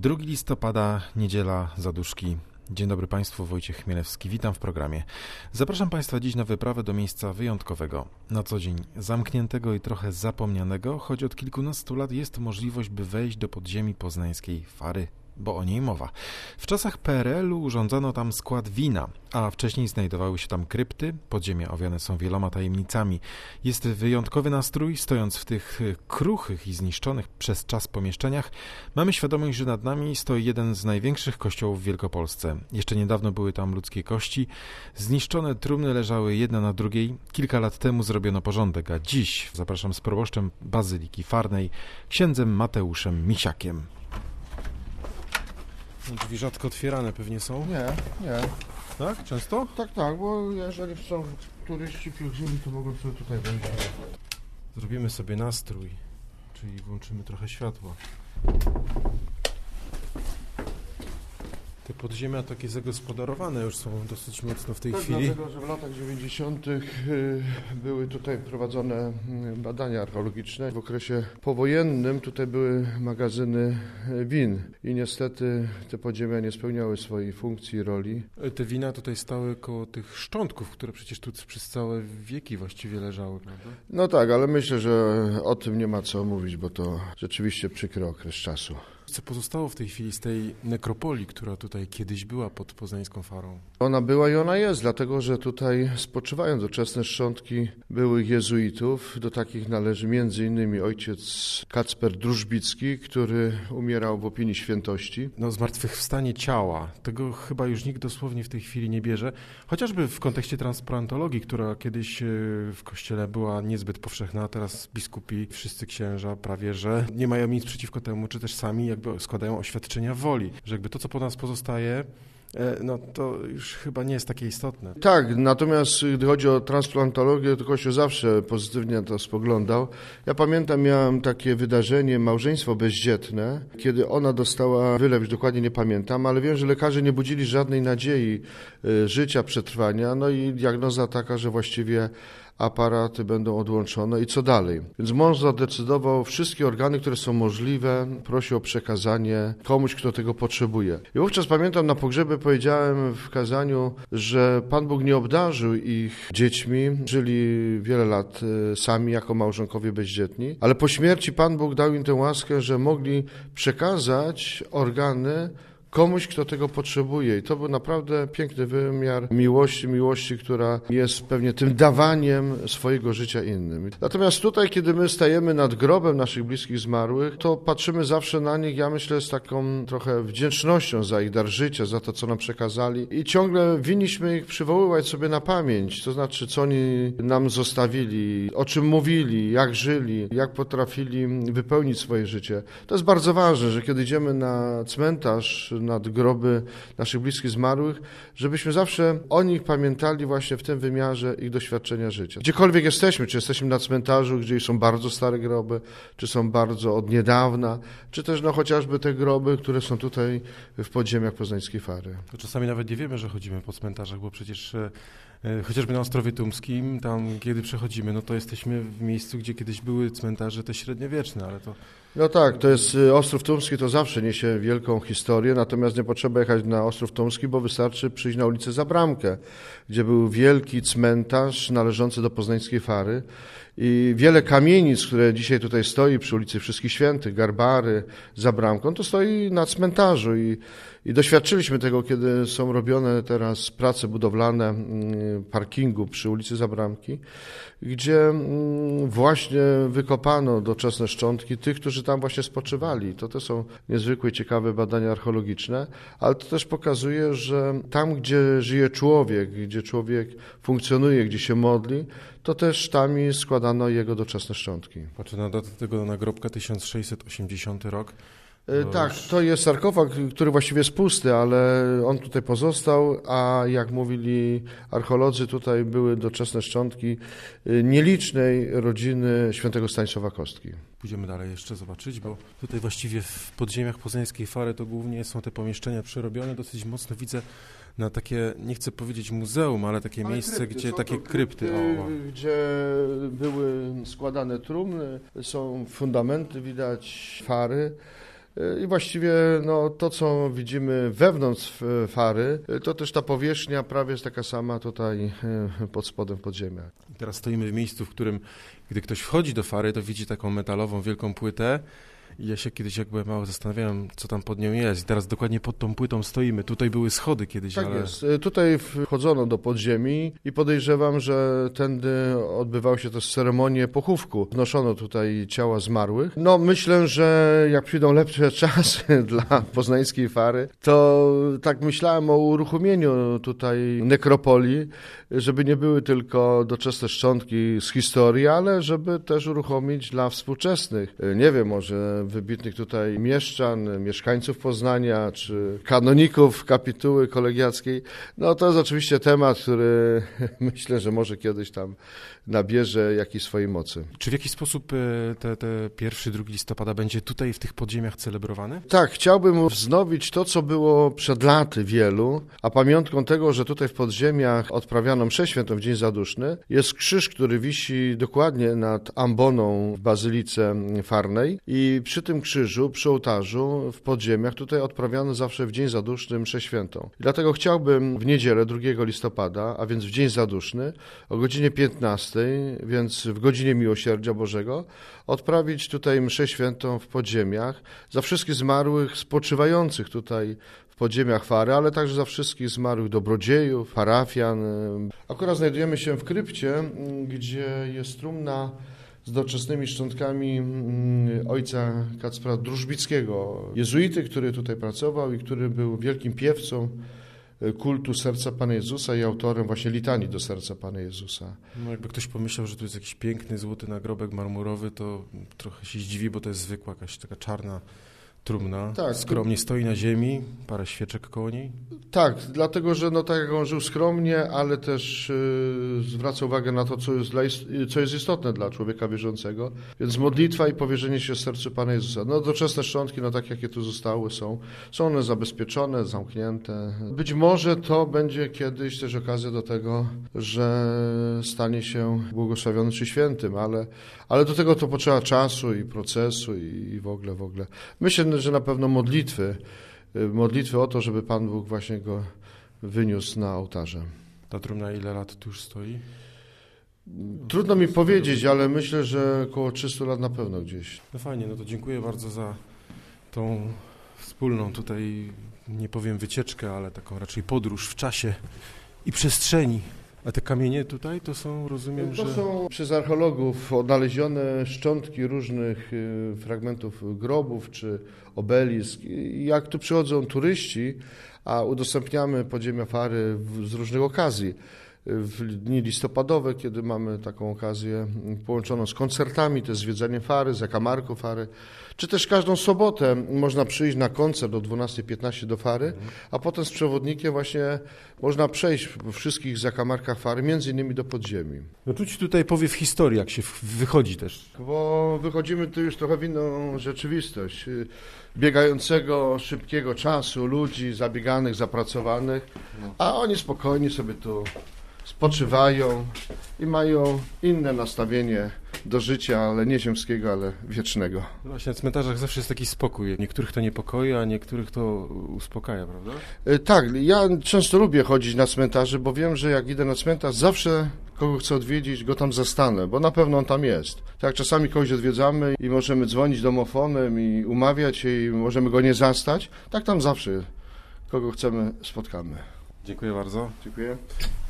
2 listopada, niedziela, Zaduszki. Dzień dobry Państwu, Wojciech Chmielewski, witam w programie. Zapraszam Państwa dziś na wyprawę do miejsca wyjątkowego, na co dzień zamkniętego i trochę zapomnianego, choć od kilkunastu lat jest możliwość, by wejść do podziemi poznańskiej Fary, bo o niej mowa. W czasach PRL-u urządzono tam skład wina, a wcześniej znajdowały się tam krypty, podziemia owiane są wieloma tajemnicami. Jest wyjątkowy nastrój, stojąc w tych kruchych i zniszczonych przez czas pomieszczeniach, mamy świadomość, że nad nami stoi jeden z największych kościołów w Wielkopolsce. Jeszcze niedawno były tam ludzkie kości, zniszczone trumny leżały jedna na drugiej. Kilka lat temu zrobiono porządek, a dziś zapraszam z proboszczem Bazyliki Farnej, księdzem Mateuszem Misiakiem. Drzwi rzadko otwierane pewnie są? Nie. Tak? Często? Tak, bo jeżeli są turyści, pielgrzymi, to mogą sobie tutaj wejść. Zrobimy sobie nastrój, czyli włączymy trochę światła. Te podziemia takie zagospodarowane już są dosyć mocno w tej chwili. Dlatego, że w latach 90. były tutaj prowadzone badania archeologiczne. W okresie powojennym tutaj były magazyny win i niestety te podziemia nie spełniały swojej funkcji i roli. Te wina tutaj stały koło tych szczątków, które przecież tu przez całe wieki właściwie leżały, prawda? No tak, ale myślę, że o tym nie ma co mówić, bo to rzeczywiście przykry okres czasu. Co pozostało w tej chwili z tej nekropolii, która tutaj kiedyś była pod poznańską Farą? Ona była i ona jest, dlatego że tutaj spoczywają doczesne szczątki byłych jezuitów. Do takich należy m.in. ojciec Kacper Drużbicki, który umierał w opinii świętości. Zmartwychwstanie ciała, tego chyba już nikt dosłownie w tej chwili nie bierze, chociażby w kontekście transplantologii, która kiedyś w kościele była niezbyt powszechna, a teraz biskupi, wszyscy księża prawie, że nie mają nic przeciwko temu, czy też sami jakby składają oświadczenia woli, że jakby to, co po nas pozostaje, no to już chyba nie jest takie istotne. Tak, natomiast gdy chodzi o transplantologię, to Kościół zawsze pozytywnie na to spoglądał. Ja pamiętam, miałem takie wydarzenie, małżeństwo bezdzietne, kiedy ona dostała wylew, już dokładnie nie pamiętam, ale wiem, że lekarze nie budzili żadnej nadziei życia, przetrwania, no i diagnoza taka, że właściwie aparaty będą odłączone i co dalej. Więc mąż zadecydował, wszystkie organy, które są możliwe, prosi o przekazanie komuś, kto tego potrzebuje. I wówczas pamiętam, na pogrzebie powiedziałem w kazaniu, że Pan Bóg nie obdarzył ich dziećmi, żyli wiele lat sami jako małżonkowie bezdzietni, ale po śmierci Pan Bóg dał im tę łaskę, że mogli przekazać organy komuś, kto tego potrzebuje. I to był naprawdę piękny wymiar miłości, która jest pewnie tym dawaniem swojego życia innym. Natomiast tutaj, kiedy my stajemy nad grobem naszych bliskich zmarłych, to patrzymy zawsze na nich, ja myślę, z taką trochę wdzięcznością za ich dar życia, za to, co nam przekazali. I ciągle winniśmy ich przywoływać sobie na pamięć, to znaczy, co oni nam zostawili, o czym mówili, jak żyli, jak potrafili wypełnić swoje życie. To jest bardzo ważne, że kiedy idziemy na cmentarz, nad groby naszych bliskich zmarłych, żebyśmy zawsze o nich pamiętali właśnie w tym wymiarze ich doświadczenia życia. Gdziekolwiek jesteśmy, czy jesteśmy na cmentarzu, gdzie są bardzo stare groby, czy są bardzo od niedawna, czy też chociażby te groby, które są tutaj w podziemiach poznańskiej Fary. To czasami nawet nie wiemy, że chodzimy po cmentarzach, bo przecież chociażby na Ostrowie Tumskim, tam kiedy przechodzimy, no to jesteśmy w miejscu, gdzie kiedyś były cmentarze te średniowieczne, ale to... No tak, to jest Ostrów Tumski, to zawsze niesie wielką historię, natomiast nie potrzeba jechać na Ostrów Tumski, bo wystarczy przyjść na ulicę Zabramkę, gdzie był wielki cmentarz należący do poznańskiej Fary i wiele kamienic, które dzisiaj tutaj stoi przy ulicy Wszystkich Świętych, Garbary, za bramką, to stoi na cmentarzu i doświadczyliśmy tego, kiedy są robione teraz prace budowlane parkingu przy ulicy Zabramki, gdzie właśnie wykopano doczesne szczątki tych, którzy tam właśnie spoczywali. To są niezwykłe, ciekawe badania archeologiczne, ale to też pokazuje, że tam, gdzie żyje człowiek, gdzie człowiek funkcjonuje, gdzie się modli, to też tam składano jego doczesne szczątki. Patrzę na datę tego nagrobka, 1680 rok. Tak, to jest sarkofag, który właściwie jest pusty, ale on tutaj pozostał, a jak mówili archeolodzy, tutaj były doczesne szczątki nielicznej rodziny świętego Stanisława Kostki. Pójdziemy dalej jeszcze zobaczyć, bo tutaj właściwie w podziemiach poznańskiej Fary to głównie są te pomieszczenia przerobione, dosyć mocno widzę na takie, nie chcę powiedzieć muzeum, ale takie miejsce, krypty, gdzie takie krypty. Gdzie były składane trumny, są fundamenty, widać Fary. I właściwie to, co widzimy wewnątrz Fary, to też ta powierzchnia prawie jest taka sama tutaj pod spodem, w podziemiach. Teraz stoimy w miejscu, w którym, gdy ktoś wchodzi do Fary, to widzi taką metalową, wielką płytę. I ja się kiedyś jakby mało zastanawiałem, co tam pod nią jest. I teraz dokładnie pod tą płytą stoimy. Tutaj były schody kiedyś, tak ale... jest. Tutaj wchodzono do podziemi i podejrzewam, że tędy odbywały się też ceremonie pochówku. Wnoszono tutaj ciała zmarłych. Myślę, że jak przyjdą lepsze czasy dla poznańskiej Fary, to tak myślałem o uruchomieniu tutaj nekropolii, żeby nie były tylko doczesne szczątki z historii, ale żeby też uruchomić dla współczesnych, nie wiem, może wybitnych tutaj mieszczan, mieszkańców Poznania, czy kanoników kapituły kolegiackiej. To jest oczywiście temat, który myślę, że może kiedyś tam nabierze jakiejś swojej mocy. Czy w jakiś sposób te 1-2 listopada będzie tutaj w tych podziemiach celebrowany? Tak, chciałbym wznowić to, co było przed laty wielu, a pamiątką tego, że tutaj w podziemiach odprawiano mszę świętą w Dzień Zaduszny, jest krzyż, który wisi dokładnie nad amboną w Bazylice Farnej i przy tym krzyżu, przy ołtarzu w podziemiach tutaj odprawiano zawsze w Dzień Zaduszny mszę świętą. I dlatego chciałbym w niedzielę 2 listopada, a więc w Dzień Zaduszny, o godzinie 15, więc w godzinie Miłosierdzia Bożego, odprawić tutaj mszę świętą w podziemiach za wszystkich zmarłych spoczywających tutaj w podziemiach Fary, ale także za wszystkich zmarłych dobrodziejów, parafian. Akurat znajdujemy się w krypcie, gdzie jest trumna z doczesnymi szczątkami ojca Kacpra Drużbickiego, jezuity, który tutaj pracował i który był wielkim piewcą kultu Serca Pana Jezusa i autorem właśnie litanii do Serca Pana Jezusa. Jakby ktoś pomyślał, że tu jest jakiś piękny, złoty nagrobek marmurowy, to trochę się zdziwi, bo to jest zwykła jakaś taka czarna trumna. Tak, skromnie stoi na ziemi, parę świeczek koło niej. Tak, dlatego, że tak jak on żył skromnie, ale też zwraca uwagę na to, co jest istotne dla człowieka wierzącego. Więc modlitwa i powierzenie się sercu Pana Jezusa. Doczesne szczątki, tak jakie tu zostały, są one zabezpieczone, zamknięte. Być może to będzie kiedyś też okazja do tego, że stanie się błogosławiony czy świętym, ale do tego to potrzeba czasu i procesu i w ogóle. Myślę, że na pewno modlitwy o to, żeby Pan Bóg właśnie go wyniósł na ołtarze. Ta trumna ile lat tu już stoi? Trudno mi powiedzieć, ale myślę, że około 300 lat na pewno gdzieś. Fajnie, to dziękuję bardzo za tą wspólną tutaj, nie powiem wycieczkę, ale taką raczej podróż w czasie i przestrzeni. A te kamienie tutaj to są, rozumiem, że... To są przez archeologów odnalezione szczątki różnych fragmentów grobów czy obelisk. Jak tu przychodzą turyści, a udostępniamy podziemia Fary z różnych okazji. W dni listopadowe, kiedy mamy taką okazję połączoną z koncertami, to jest zwiedzanie Fary, zakamarku Fary, czy też każdą sobotę można przyjść na koncert o 12:15 do Fary, a potem z przewodnikiem właśnie można przejść po wszystkich zakamarkach Fary, między innymi do podziemi. Czuć tutaj powiew historii, jak się wychodzi też. Bo wychodzimy tu już trochę w inną rzeczywistość. Biegającego, szybkiego czasu, ludzi zabieganych, zapracowanych, a oni spokojnie sobie tu spoczywają i mają inne nastawienie do życia, ale nie ziemskiego, ale wiecznego. Właśnie na cmentarzach zawsze jest taki spokój. Niektórych to niepokoi, a niektórych to uspokaja, prawda? Tak, ja często lubię chodzić na cmentarze, bo wiem, że jak idę na cmentarz, zawsze kogo chcę odwiedzić, go tam zastanę, bo na pewno on tam jest. Tak, czasami kogoś odwiedzamy i możemy dzwonić domofonem i umawiać się i możemy go nie zastać. Tak tam zawsze kogo chcemy, spotkamy. Dziękuję bardzo. Dziękuję.